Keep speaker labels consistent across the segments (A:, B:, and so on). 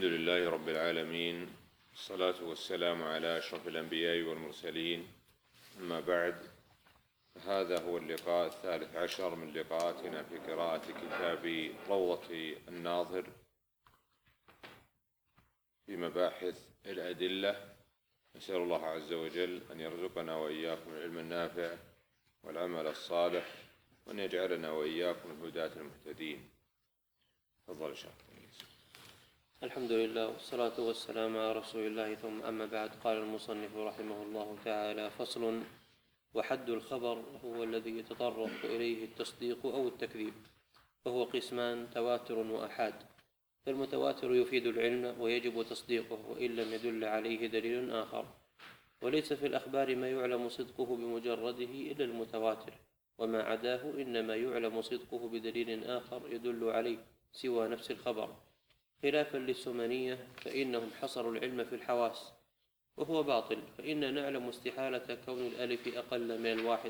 A: الحمد لله رب العالمين، الصلاة والسلام على أشرف الأنبياء والمرسلين. أما بعد، هذا هو اللقاء 13 من لقاءاتنا في قراءة كتاب روضة الناظر في مباحث الأدلة. نسأل الله عز وجل أن يرزقنا وإياكم العلم النافع والعمل الصالح، وأن يجعلنا وإياكم الهداة المهتدين. تفضل شيخ.
B: الحمد لله والصلاة والسلام على رسول الله، ثم أما بعد. قال المصنف رحمه الله تعالى: فصل: وحد الخبر هو الذي يتطرق إليه التصديق أو التكذيب، وهو قسمان: تواتر وأحاد. فالمتواتر يفيد العلم ويجب تصديقه وإن لم يدل عليه دليل آخر، وليس في الأخبار ما يعلم صدقه بمجرده إلا المتواتر، وما عداه إنما يعلم صدقه بدليل آخر يدل عليه سوى نفس الخبر، خلافا للسمنية فإنهم حصروا العلم في الحواس، وهو باطل، فإن نعلم استحالة كون الألف أقل من الواحد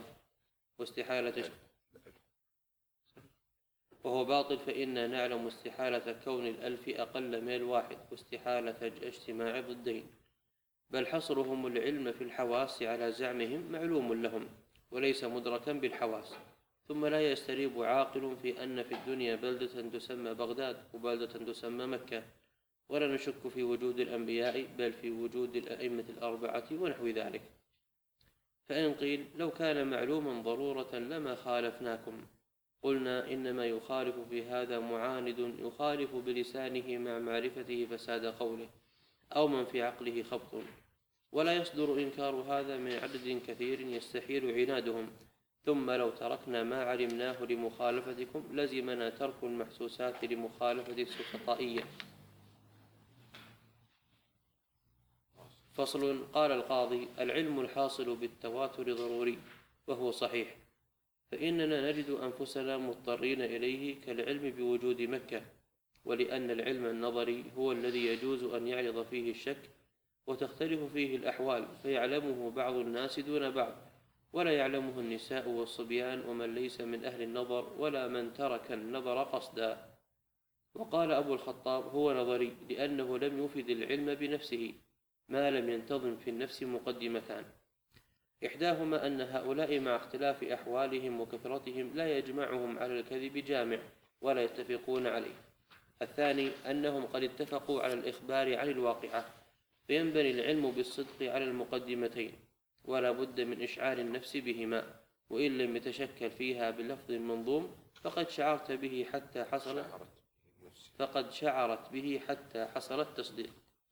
B: استحالة كون الألف أقل من الواحد واستحالة اجتماع ضدين، بل حصرهم العلم في الحواس على زعمهم معلوم لهم وليس مدركا بالحواس. ثم لا يستريب عاقل في أن في الدنيا بلدة تسمى بغداد وبلدة تسمى مكة، ولا نشك في وجود الأنبياء بل في وجود الأئمة الأربعة ونحو ذلك. فإن قيل: لو كان معلوما ضرورة لما خالفناكم، قلنا: إنما يخالف في هذا معاند يخالف بلسانه مع معرفته فساد قوله، أو من في عقله خبط، ولا يصدر إنكار هذا من عدد كثير يستحيل عنادهم. ثم لو تركنا ما علمناه لمخالفتكم لزمنا ترك المحسوسات لمخالفة السفطائية. فصل. قال القاضي: العلم الحاصل بالتواتر ضروري، وهو صحيح، فإننا نجد أنفسنا مضطرين إليه كالعلم بوجود مكة، ولأن العلم النظري هو الذي يجوز أن يعرض فيه الشك وتختلف فيه الأحوال، فيعلمه بعض الناس دون بعض، ولا يعلمه النساء والصبيان ومن ليس من أهل النظر ولا من ترك النظر قصدا. وقال أبو الخطاب: هو نظري لأنه لم يفد العلم بنفسه ما لم ينتظم في النفس مقدمتان: إحداهما أن هؤلاء مع اختلاف أحوالهم وكثرتهم لا يجمعهم على الكذب جامع ولا يتفقون عليه. الثاني أنهم قد اتفقوا على الإخبار عن الواقعة، فينبني العلم بالصدق على المقدمتين، ولا بد من إشعار النفس بهما، وإن لم يتشكل فيها بلفظ منظوم فقد شعرت به حتى حصل التصديق.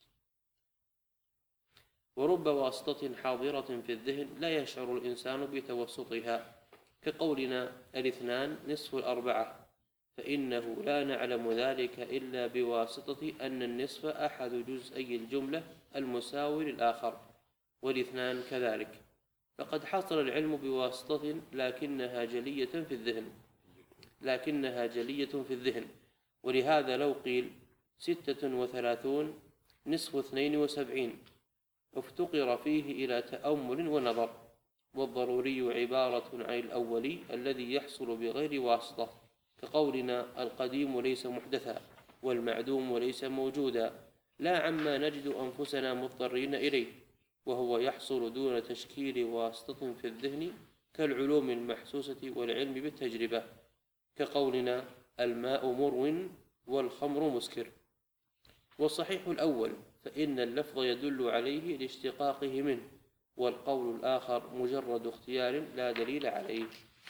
B: ورب واسطة حاضرة في الذهن لا يشعر الإنسان بتوسطها، كقولنا: الاثنان نصف الأربعة، فإنه لا نعلم ذلك إلا بواسطة أن النصف أحد جزئي الجملة المساوي للآخر، والاثنان كذلك، فقد حصل العلم بواسطة لكنها جلية في الذهن. ولهذا لو قيل 36 نصف 72 افتقر فيه إلى تأمل ونظر. والضروري عبارة عن الأولي الذي يحصل بغير واسطة، كقولنا: القديم ليس محدثا والمعدوم ليس موجودا، لا عما نجد أنفسنا مضطرين إليه، وهو يحصل دون تشكيل واسطة في الذهن، كالعلوم المحسوسة والعلم بالتجربة، كقولنا: الماء مرو والخمر مسكر. والصحيح الأول، فإن اللفظ يدل عليه لاشتقاقه منه، والقول الآخر مجرد اختيار لا دليل عليه.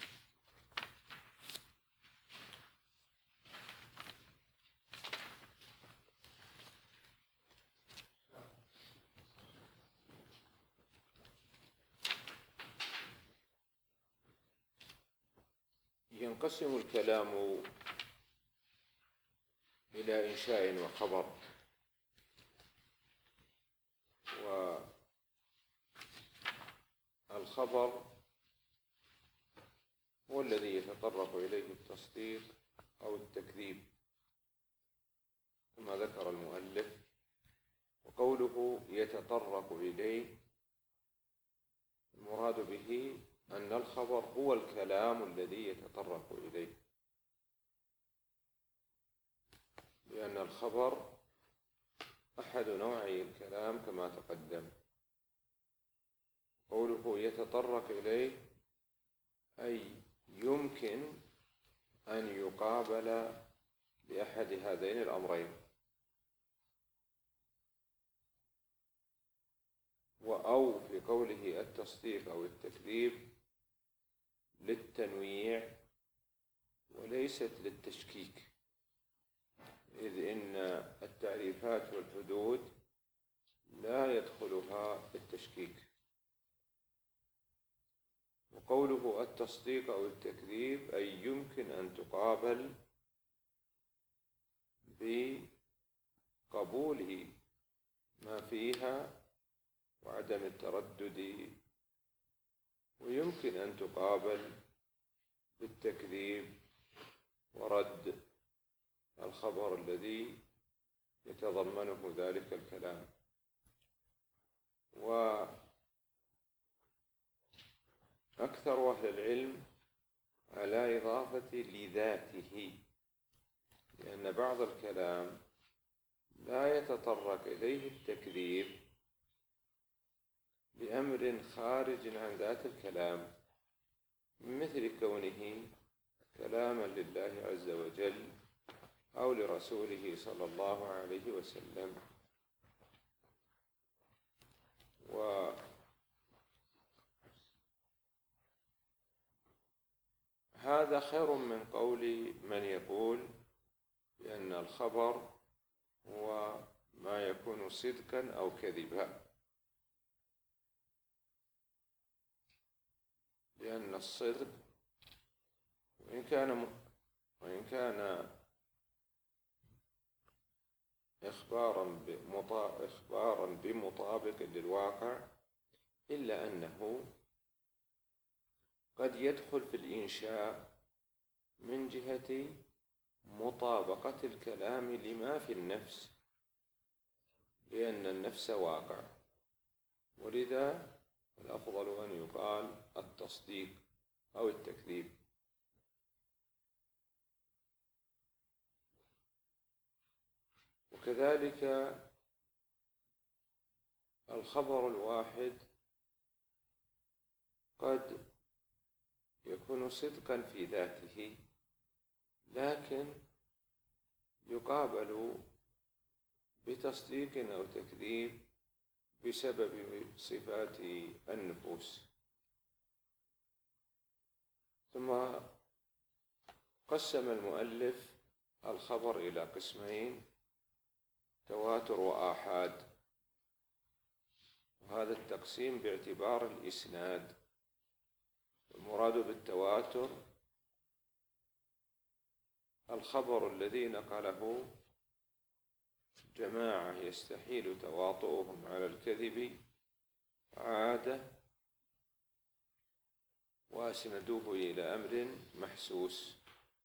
A: ينقسم الكلام إلى إنشاء وخبر، والخبر هو الذي يتطرق إليه التصديق أو التكذيب كما ذكر المؤلف. وقوله يتطرق إليه المراد به أن الخبر هو الكلام الذي يتطرق إليه، لأن الخبر أحد نوعي الكلام كما تقدم. قوله يتطرق إليه أي يمكن أن يقابل بأحد هذين الأمرين، أو في قوله التصديق أو التكذيب للتنويع وليست للتشكيك، إذ إن التعريفات والحدود لا يدخلها التشكيك. وقوله التصديق أو التكذيب أي يمكن أن تقابل بقبول ما فيها وعدم التردد، ويمكن أن تقابل بالتكذيب ورد الخبر الذي يتضمنه ذلك الكلام. وأكثر أهل العلم على إضافة لذاته، لأن بعض الكلام لا يتطرق إليه التكذيب بأمر خارج عن ذات الكلام، مثل كونه كلاما لله عز وجل أو لرسوله صلى الله عليه وسلم. وهذا خير من قول من يقول بأن الخبر هو ما يكون صدقا أو كذبا، لأن الصدق وإن كان إخبارا بمطابق للواقع، إلا أنه قد يدخل في الإنشاء من جهة مطابقة الكلام لما في النفس، لأن النفس واقع، ولذا الأفضل أن يقال التصديق أو التكذيب. وكذلك الخبر الواحد قد يكون صدقا في ذاته، لكن يقابل بتصديق أو تكذيب بسبب صفات النفوس. ثم قسم المؤلف الخبر إلى قسمين: تواتر وآحاد. وهذا التقسيم باعتبار الإسناد. المراد بالتواتر الخبر الذي نقله جماعة يستحيل تواطؤهم على الكذب عادة وأسندوه إلى أمر محسوس.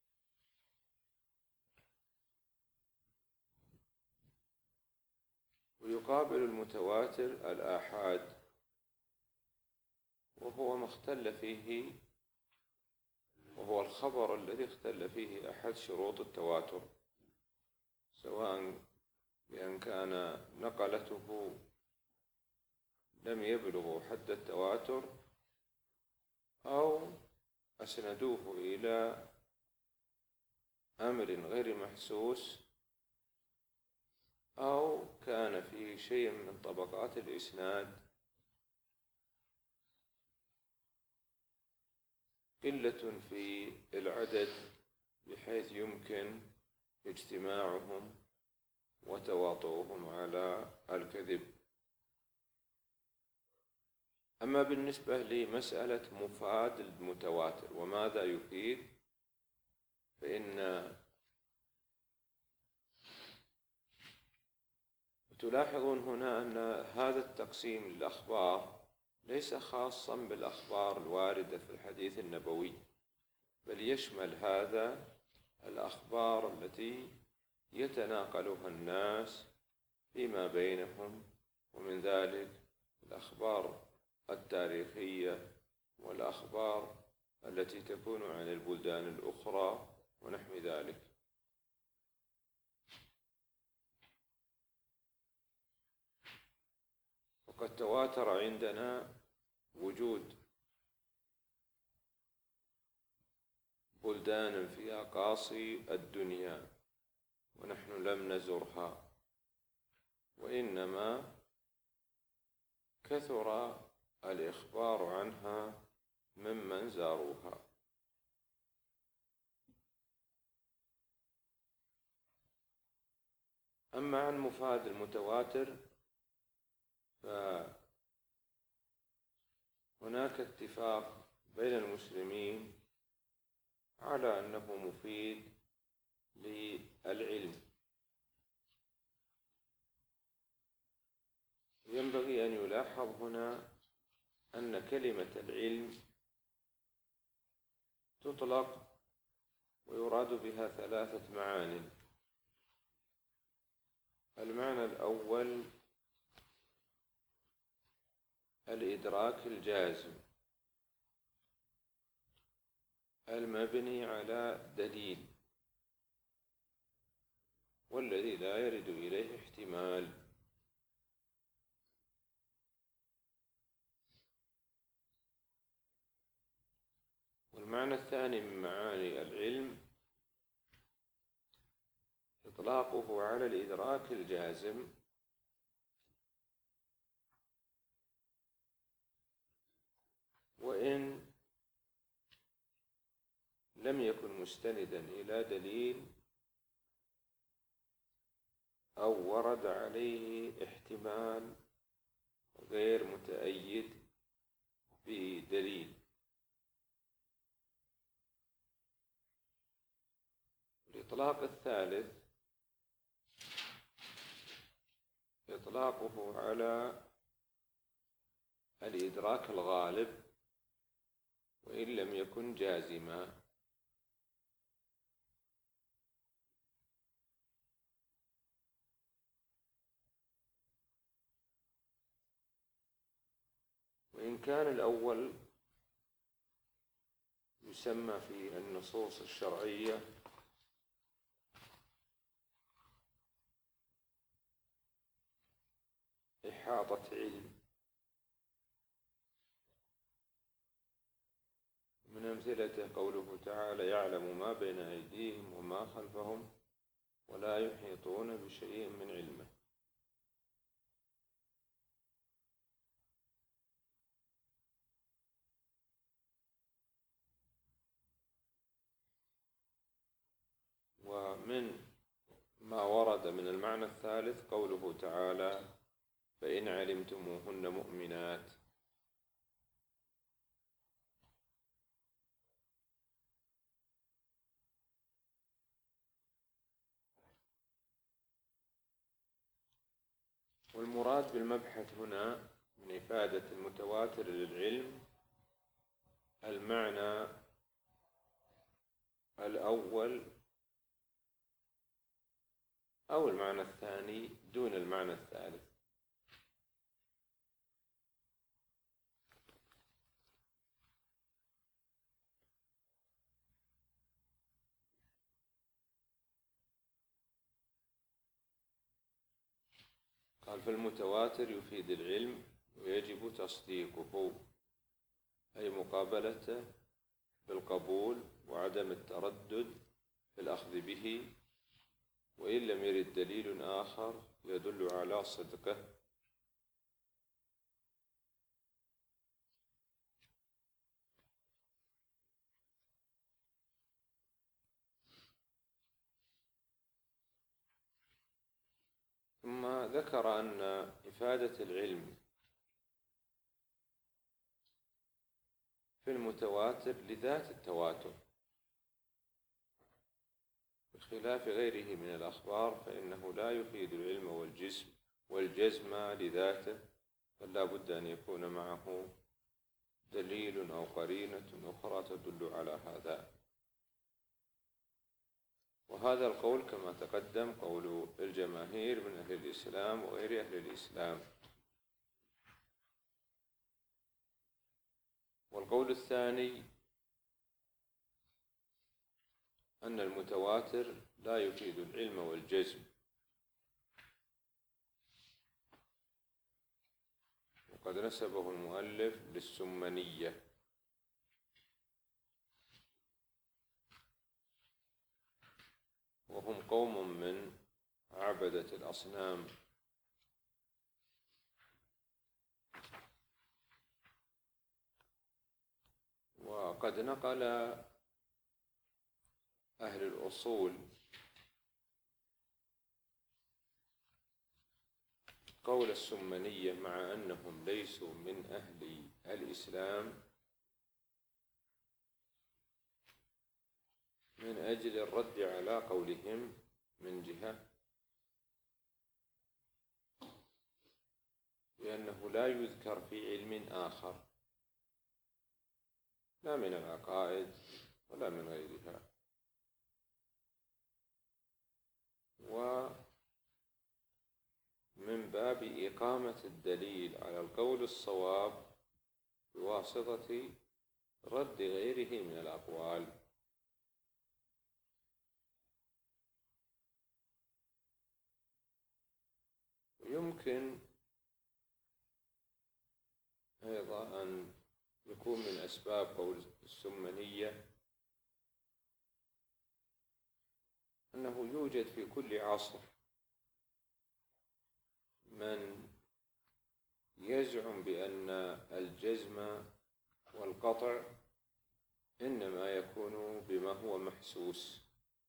A: ويقابل المتواتر الآحاد، وهو الخبر الذي اختل فيه أحد شروط التواتر، سواء بأن كان نقلته لم يبلغ حد التواتر، أو أسندوه إلى أمر غير محسوس، أو كان فيه شيء من طبقات الإسناد قلة في العدد بحيث يمكن اجتماعهم وتواطؤهم على الكذب. أما بالنسبة لمسألة مفاد المتواتر وماذا يفيد، فإن تلاحظون هنا أن هذا التقسيم للأخبار ليس خاصا بالأخبار الواردة في الحديث النبوي، بل يشمل هذا الأخبار التي يتناقلها الناس فيما بينهم، ومن ذلك الأخبار التاريخية والأخبار التي تكون عن البلدان الأخرى ونحو ذلك. فقد تواتر عندنا وجود بلدان في أقاصي الدنيا ونحن لم نزرها، وإنما كثر الإخبار عنها ممن زاروها. أما عن مفاد المتواتر فهناك اتفاق بين المسلمين على أنه مفيد للعلم. ينبغي أن يلاحظ هنا أن كلمة العلم تطلق ويراد بها ثلاثة معان. المعنى الأول الإدراك الجازم المبني على دليل والذي لا يرد إليه احتمال. والمعنى الثاني من معاني العلم إطلاقه على الإدراك الجازم وإن لم يكن مستندا إلى دليل أو ورد عليه احتمال غير متأيد بدليل. الإطلاق الثالث إطلاقه على الإدراك الغالب وإن لم يكن جازما. وإن كان الأول يسمى في النصوص الشرعية إحاطة علم. من أمثلته قوله تعالى يعلم ما بين أيديهم وما خلفهم ولا يحيطون بشيء من علمه. ومن ما ورد من المعنى الثالث قوله تعالى فإن علمتموهن مؤمنات. والمراد بالمبحث هنا من إفادة المتواتر للعلم المعنى الأول أو المعنى الثاني دون المعنى الثالث. قال فالمتواتر يفيد العلم ويجب تصديقه، أي مقابلته بالقبول وعدم التردد في الأخذ به، وإن لم يرد دليل آخر يدل على صدقه. ثم ذكر أن إفادة العلم في المتواتر لذات التواتر بخلاف غيره من الأخبار فإنه لا يفيد العلم والجزم لذاته، بل لا بد أن يكون معه دليل أو قرينة أخرى تدل على هذا. وهذا القول كما تقدم قول الجماهير من أهل الإسلام وغير أهل الإسلام. والقول الثاني أن المتواتر لا يفيد العلم والجزم، وقد نسبه المؤلف للسمنية. وهم قوم من عبدة الأصنام، وقد نقل أهل الأصول قول السمنية مع أنهم ليسوا من أهل الإسلام من أجل الرد على قولهم من جهة لأنه لا يذكر في علم آخر لا من العقائد ولا من غيرها، ومن باب إقامة الدليل على القول الصواب بواسطة رد غيره من الأقوال. ويمكن أيضا أن يكون من أسباب قول السمنية أنه يوجد في كل عصر من يزعم بأن الجزم والقطع إنما يكون بما هو محسوس،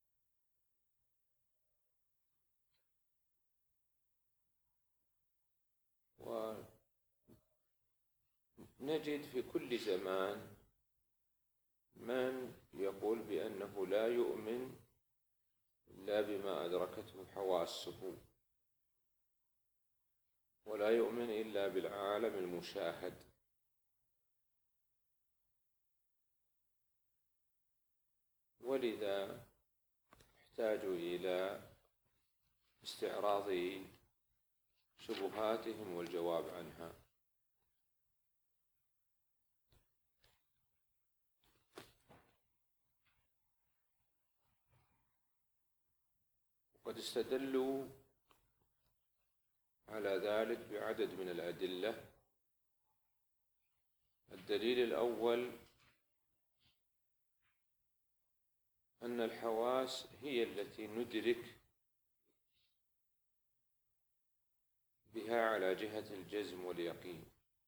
A: ونجد في كل زمان من يقول بأنه لا يؤمن إلا بما أدركته حواسه، ولا يؤمن إلا بالعالم المشاهد. ولذا احتاجوا إلى استعراض شبهاتهم والجواب عنها. وقد استدلوا على ذلك بعدد من الأدلة. الدليل الأول أن الحواس هي التي ندرك بها على جهة الجزم واليقين،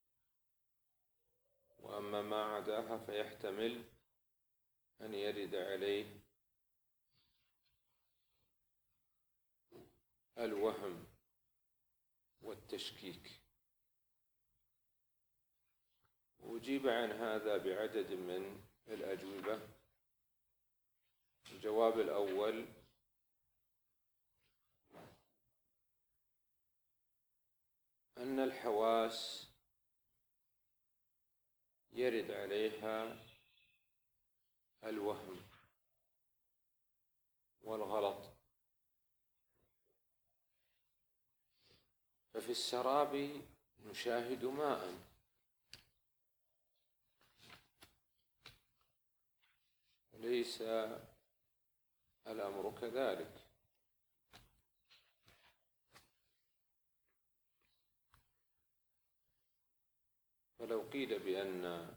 A: وأما ما عداها فيحتمل أن يرد عليه الوهم والتشكيك. وأجيب عن هذا بعدد من الأجوبة. الجواب الأول: أن الحواس يرد عليها الوهم والغلط. ففي السراب نشاهد ماء، ليس الأمر كذلك. فلو قيل بأن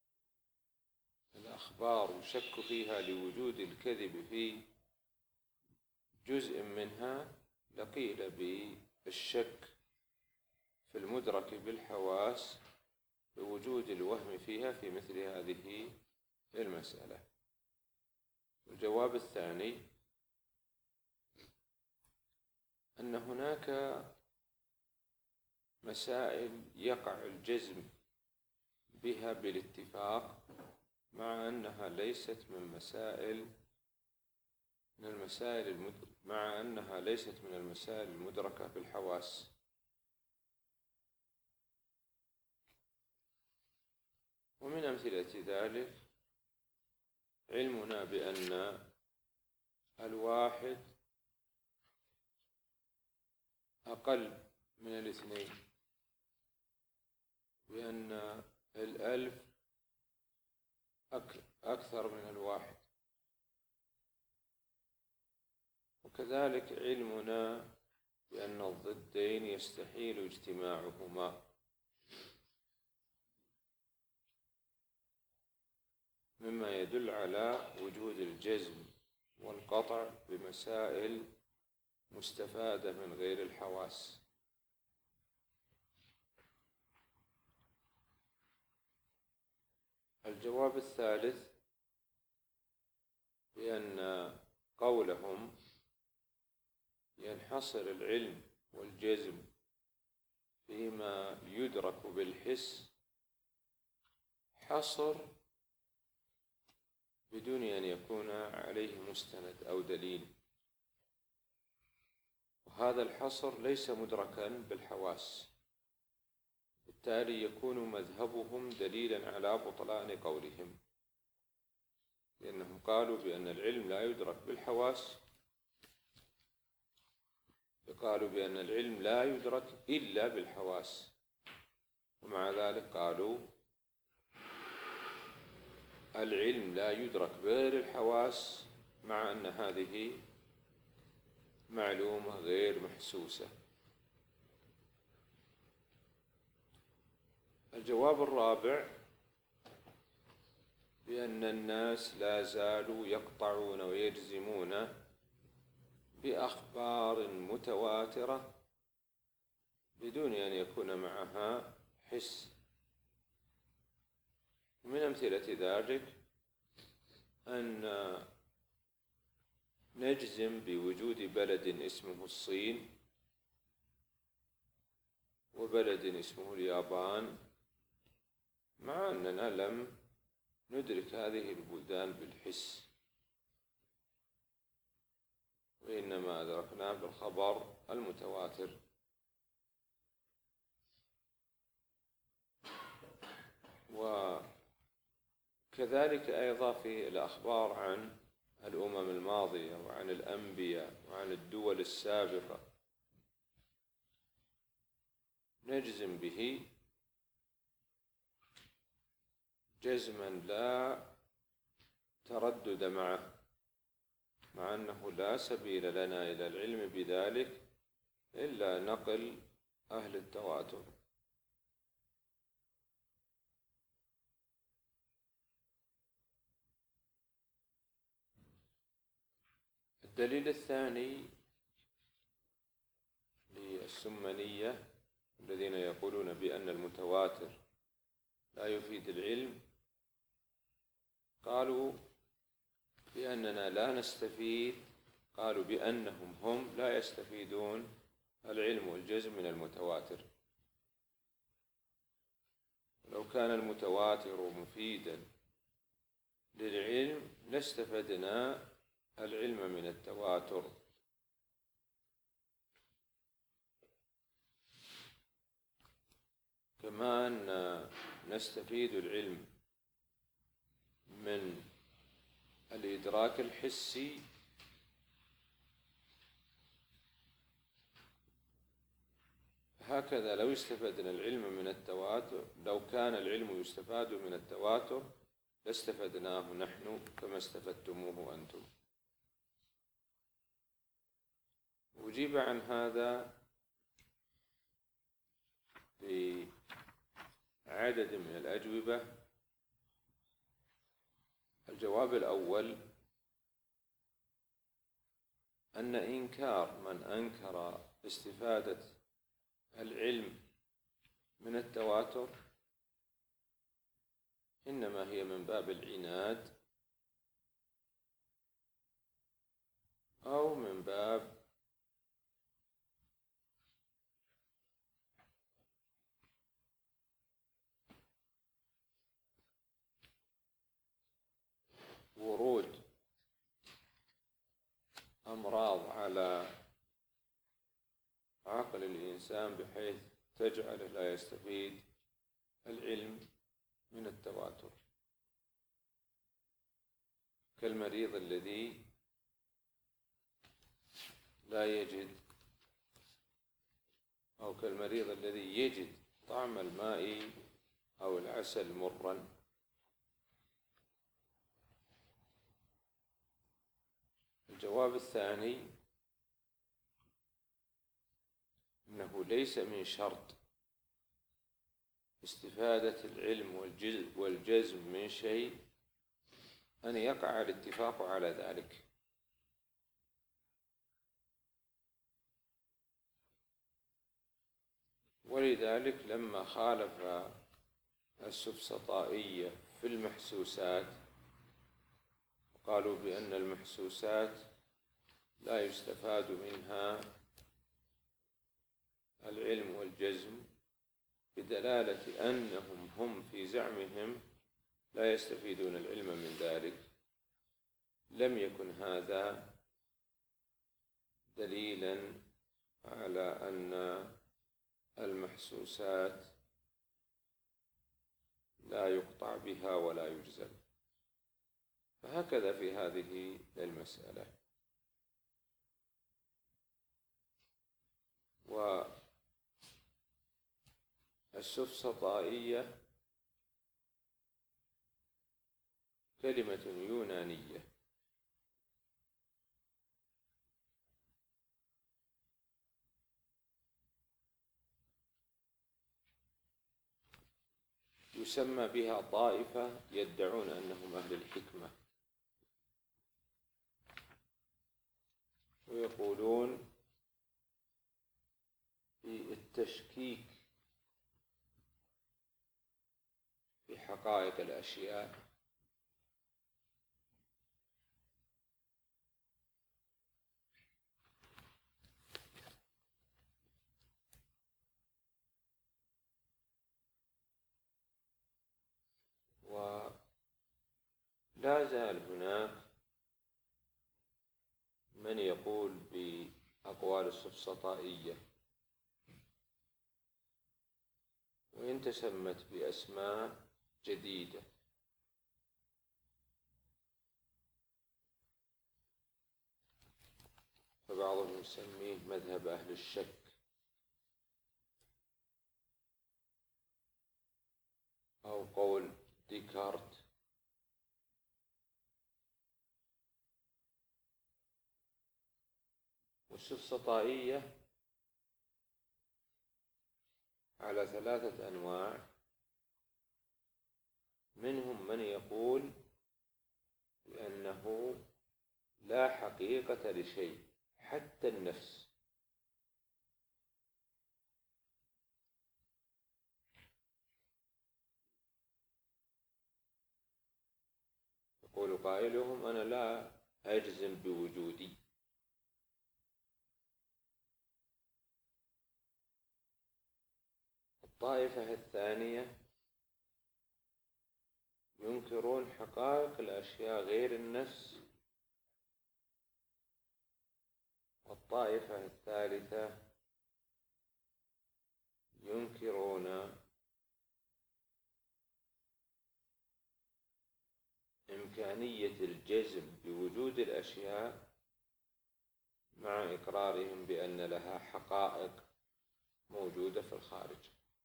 A: الأخبار يشك فيها لوجود الكذب في جزء منها لقيل بالشك في المدرك بالحواس بوجود الوهم فيها في مثل هذه المسألة. الجواب الثاني: أن هناك مسائل يقع الجزم بها بالاتفاق مع أنها ليست من المسائل المدركة بالحواس. ومن أمثلة ذلك علمنا بأن الواحد أقل من الاثنين، بأن الألف أكثر من الواحد. وكذلك علمنا بأن الضدين يستحيل اجتماعهما، مما يدل على وجود الجزم والقطع بمسائل مستفادة من غير الحواس. الجواب الثالث بأن قولهم ينحصر العلم والجزم فيما يدرك بالحس حصر بدون أن يكون عليه مستند أو دليل، وهذا الحصر ليس مدركا بالحواس، بالتالي يكون مذهبهم دليلا على بطلان قولهم، لأنهم قالوا بأن العلم لا يدرك بالحواس، فقالوا بأن العلم لا يدرك إلا بالحواس، ومع ذلك قالوا العلم لا يدرك بغير الحواس، مع أن هذه معلومة غير محسوسة. الجواب الرابع بأن الناس لا زالوا يقطعون ويجزمون بأخبار متواترة بدون أن يكون معها حس. من أمثلة ذلك أن نجزم بوجود بلد اسمه الصين وبلد اسمه اليابان، مع أننا لم ندرك هذه البلدان بالحس، وإنما أدركنا بالخبر المتواتر. وكذلك أيضا في الأخبار عن الأمم الماضية وعن الأنبياء وعن الدول السابقة نجزم به جزما لا تردد معه، مع أنه لا سبيل لنا إلى العلم بذلك إلا نقل أهل التواتر. الدليل الثاني للسمنية الذين يقولون بأن المتواتر لا يفيد العلم، قالوا بأننا لا نستفيد، قالوا بأنهم هم لا يستفيدون العلم والجزم من المتواتر. لو كان المتواتر مفيدا للعلم لاستفدنا العلم من التواتر. كما أن نستفيد العلم من الإدراك الحسي، هكذا لو استفدنا العلم من التواتر، لو كان العلم يستفاد من التواتر لاستفدناه نحن كما استفدتموه أنتم. أجيب عن هذا بعدد من الأجوبة. الجواب الأول أن إنكار من أنكر استفادة العلم من التواتر إنما هي من باب العناد أو من باب ورود أمراض على عقل الإنسان بحيث تجعله لا يستفيد العلم من التواتر، كالمريض الذي لا يجد، أو كالمريض الذي يجد طعم الماء أو العسل مرًا. الجواب الثاني أنه ليس من شرط استفادة العلم والجزم من شيء أن يقع الاتفاق على ذلك. ولذلك لما خالف السفسطائية في المحسوسات قالوا بأن المحسوسات لا يستفاد منها العلم والجزم، بدلالة أنهم هم في زعمهم لا يستفيدون العلم من ذلك، لم يكن هذا دليلا على أن المحسوسات لا يقطع بها ولا يجزم. فهكذا في هذه المسألة. والسفسطائية كلمة يونانية يسمى بها طائفة يدعون أنهم أهل الحكمة، ويقولون في التشكيك في حقائق الأشياء ولا زال هناك من يقول بأقوال السفسطائية وإن تسمت بأسماء جديدة، فبعضهم يسميه مذهب أهل الشك، أو قول ديكارت. والسفسطائية على 3 أنواع، منهم من يقول بأنه لا حقيقة لشيء حتى النفس، يقول قائلهم أنا لا أجزم بوجودي. الطائفة الثانية ينكرون حقائق الأشياء غير النفس. والطائفة الثالثة ينكرون إمكانية الجزم بوجود الأشياء مع إقرارهم بأن لها حقائق موجودة في الخارج.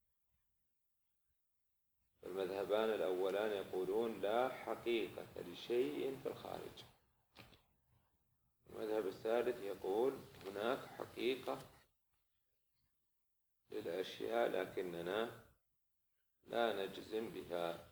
A: المذهبان الأولان يقولون لا حقيقة لشيء في الخارج، المذهب الثالث يقول هناك حقيقة للأشياء لكننا لا نجزم بها.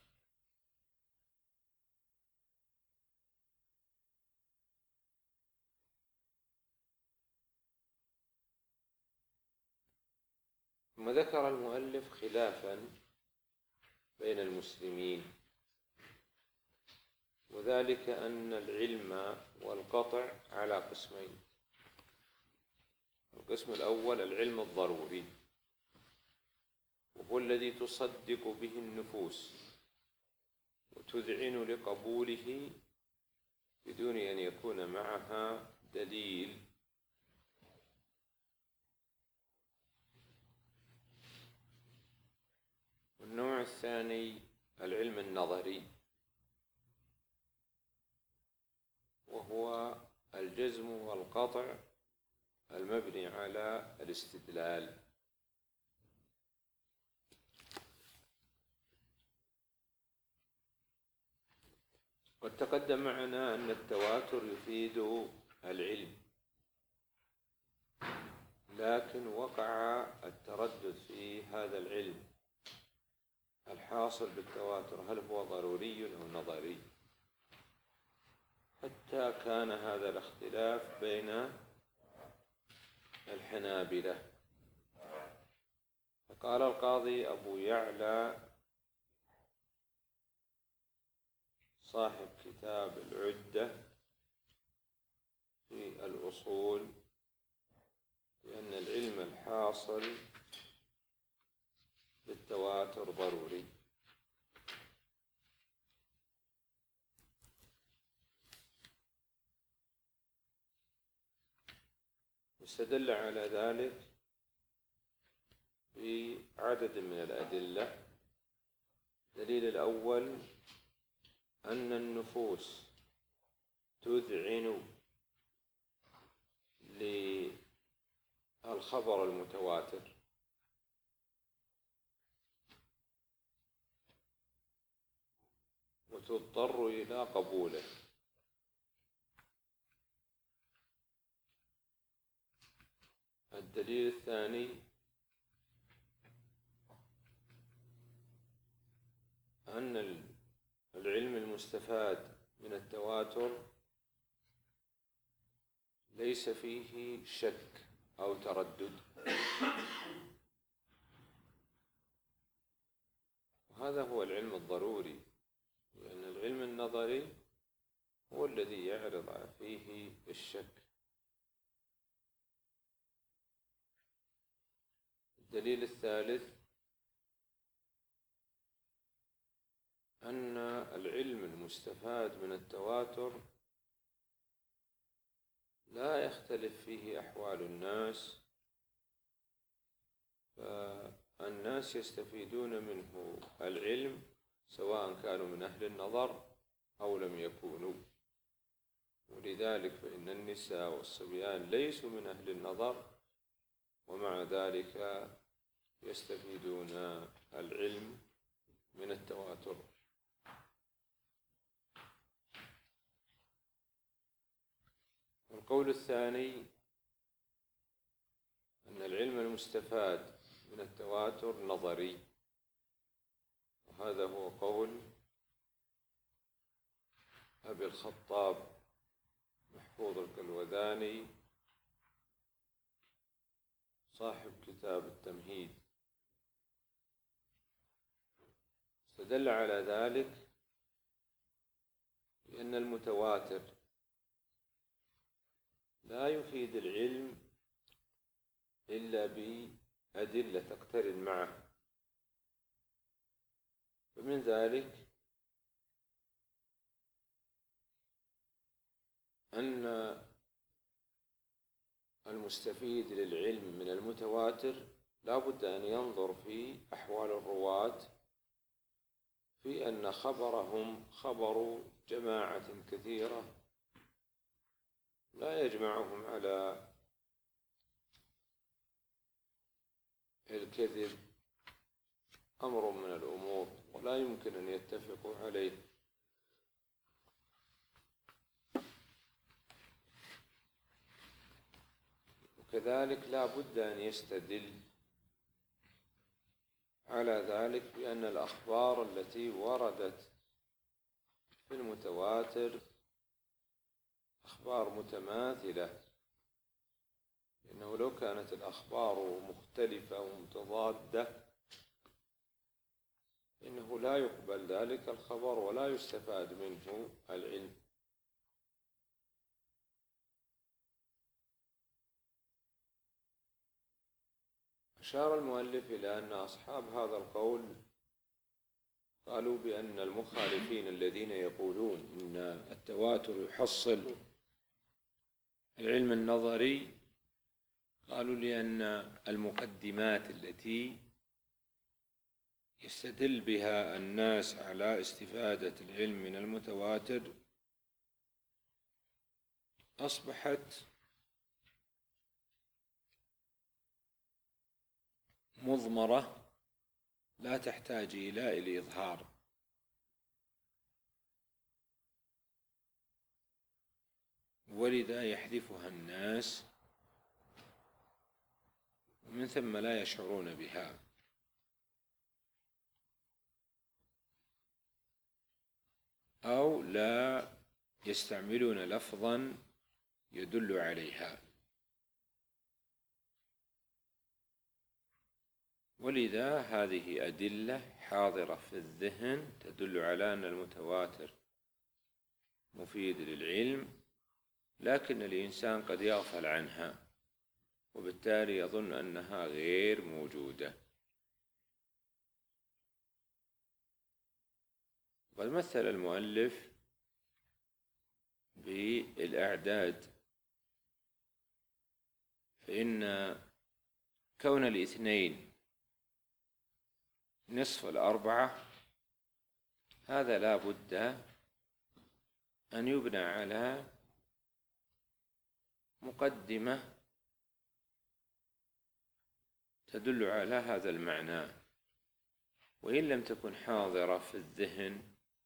A: ثم ذكر المؤلف خلافا بين المسلمين، وذلك أن العلم والقطع على قسمين. القسم الأول العلم الضروري، وهو الذي تصدق به النفوس وتذعن لقبوله بدون أن يكون معها دليل. والنوع الثاني العلم النظري، وهو الجزم والقطع المبني على الاستدلال. قد تقدم معنا أن التواتر يفيد العلم، لكن وقع التردد في هذا العلم الحاصل بالتواتر، هل هو ضروري أو نظري؟ حتى كان هذا الاختلاف بين الحنابلة. فقال القاضي أبو يعلى صاحب كتاب العدة في الأصول بأن العلم الحاصل بالتواتر ضروري، واستدل على ذلك بعدد من الأدلة. الدليل الأول أن النفوس تذعن للخبر المتواتر، وتضطر إلى قبوله. الدليل الثاني أن العلم المستفاد من التواتر ليس فيه شك أو تردد، وهذا هو العلم الضروري، لأن العلم النظري هو الذي يعرض فيه الشك. الدليل الثالث أن العلم المستفاد من التواتر لا يختلف فيه أحوال الناس، فالناس يستفيدون منه العلم سواء كانوا من أهل النظر أو لم يكونوا. ولذلك فإن النساء والصبيان ليسوا من أهل النظر، ومع ذلك يستفيدون العلم من التواتر. القول الثاني أن العلم المستفاد من التواتر نظري، وهذا هو قول أبي الخطاب محفوظ الكلوذاني صاحب كتاب التمهيد. استدل على ذلك بأن المتواتر لا يفيد العلم إلا بأدلة تقترن معه، ومن ذلك أن المستفيد للعلم من المتواتر لا بد أن ينظر في أحوال الرواة، في أن خبرهم خبر جماعة كثيرة لا يجمعهم على الكذب أمر من الأمور، ولا يمكن أن يتفقوا عليه. وكذلك لا بد أن يستدل على ذلك بأن الأخبار التي وردت في المتواتر أخبار متماثلة، لأنه لو كانت الأخبار مختلفة ومتضادة إنه لا يقبل ذلك الخبر ولا يستفاد منه العلم. أشار المؤلف إلى أن أصحاب هذا القول قالوا بأن المخالفين الذين يقولون إن التواتر يحصل العلم النظري، قالوا لأن المقدمات التي يستدل بها الناس على استفادة العلم من المتواتر أصبحت مضمرة لا تحتاج إلى الإظهار، ولذا يحذفها الناس ومن ثم لا يشعرون بها. أو لا يستعملون لفظا يدل عليها، ولذا هذه أدلة حاضرة في الذهن تدل على أن المتواتر مفيد للعلم، لكن الإنسان قد يغفل عنها وبالتالي يظن أنها غير موجودة. قد مثل المؤلف بالأعداد، فإن كون الاثنين نصف الأربعة هذا لا بد أن يبنى على مقدمة تدل على هذا المعنى، وإن لم تكن حاضرة في الذهن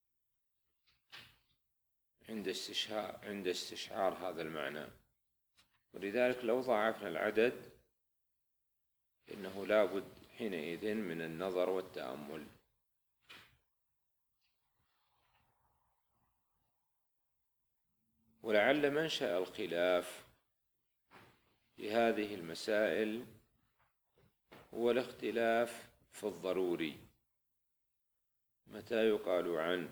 A: عند استشعار هذا المعنى. ولذلك لو ضاعفنا العدد إنه لا بد حينئذ من النظر والتأمل. ولعل منشأ الخلاف في هذه المسائل هو الاختلاف في الضروري، متى يقال عن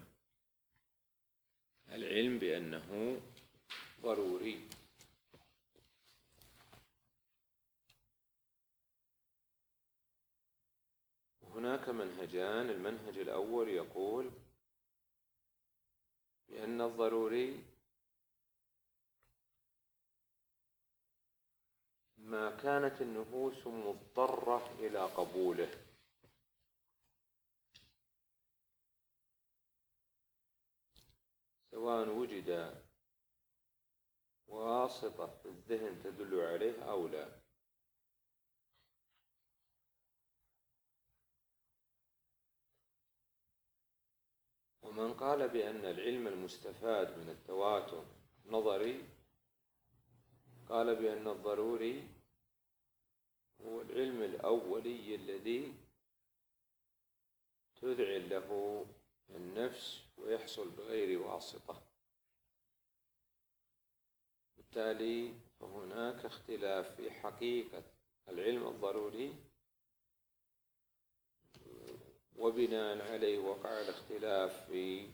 A: العلم بأنه ضروري. هناك منهجان، المنهج الأول يقول بأن الضروري ما كانت النفوس مضطرة إلى قبوله، سواء وجد واسطة في الذهن تدل عليه أو لا. ومن قال بأن العلم المستفاد من التواتر نظري قال بأن الضروري هو العلم الأولي الذي تذعن له النفس ويحصل بغير واسطة. بالتالي فهناك اختلاف في حقيقة العلم الضروري، وبناء عليه وقع الاختلاف في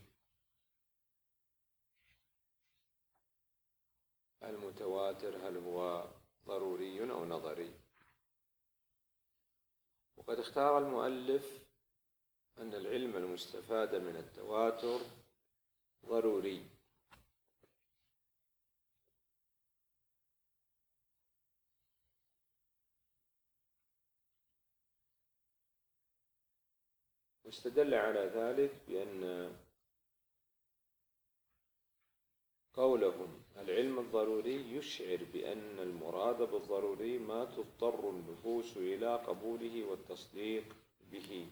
A: المتواتر هل هو ضروري أو نظري. وقد اختار المؤلف أن العلم المستفاد من التواتر ضروري، واستدل على ذلك بأن قولهم العلم الضروري يشعر بأن المراد بالضروري ما تضطر النفوس إلى قبوله والتصديق به.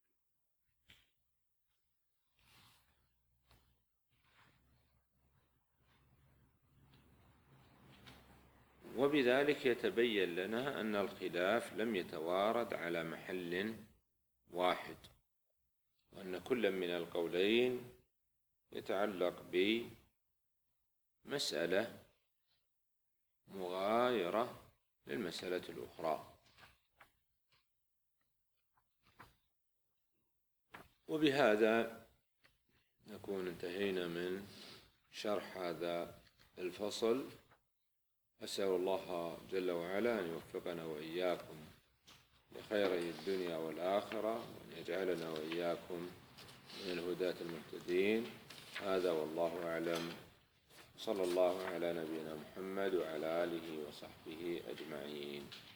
A: وبذلك يتبين لنا أن الخلاف لم يتوارد على محل واحد، وأن كل من القولين يتعلق بمسألة مغايرة للمسألة الأخرى. وبهذا نكون انتهينا من شرح هذا الفصل. أسأل الله جل وعلا أن يوفقنا وإياكم لخيري الدنيا والآخرة، وأن يجعلنا وإياكم من الهداة المهتدين. هذا والله أعلم، صلى الله على نبينا محمد وعلى آله وصحبه أجمعين.